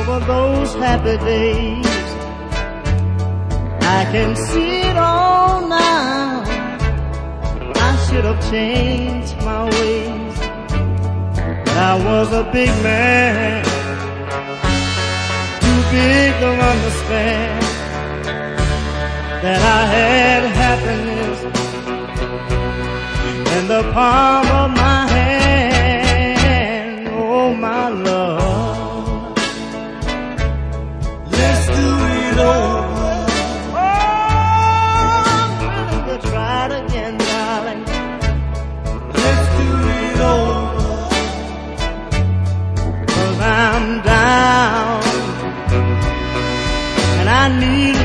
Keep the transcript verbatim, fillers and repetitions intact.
over those happy days. I can see it all now. I should have changed my ways, but I was a big man, too big to understand that I had happiness in the palm of my hand. Oh, my love, let's do it over. Oh, we'll try it again, darling. Let's do it over. 'Cause I'm down and I need